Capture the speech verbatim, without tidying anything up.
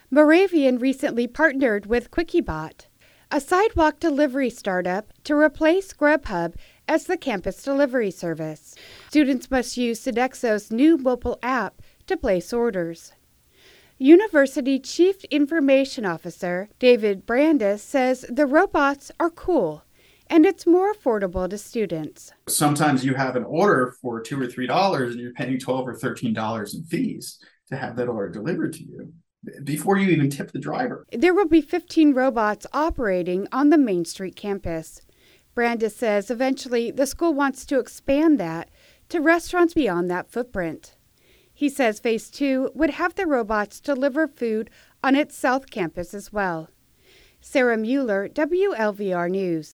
Moravian recently partnered with Quickiebot, a sidewalk delivery startup, to replace Grubhub as the campus delivery service. Students must use Sodexo's new mobile app to place orders. University Chief Information Officer David Brandis says the robots are cool and it's more affordable to students. Sometimes you have an order for two or three dollars and you're paying twelve or thirteen dollars in fees to have that order delivered to you before you even tip the driver. There will be fifteen robots operating on the Main Street campus. Brandis says eventually the school wants to expand that to restaurants beyond that footprint. He says Phase two would have the robots deliver food on its South Campus as well. Sarah Mueller, W L V R News.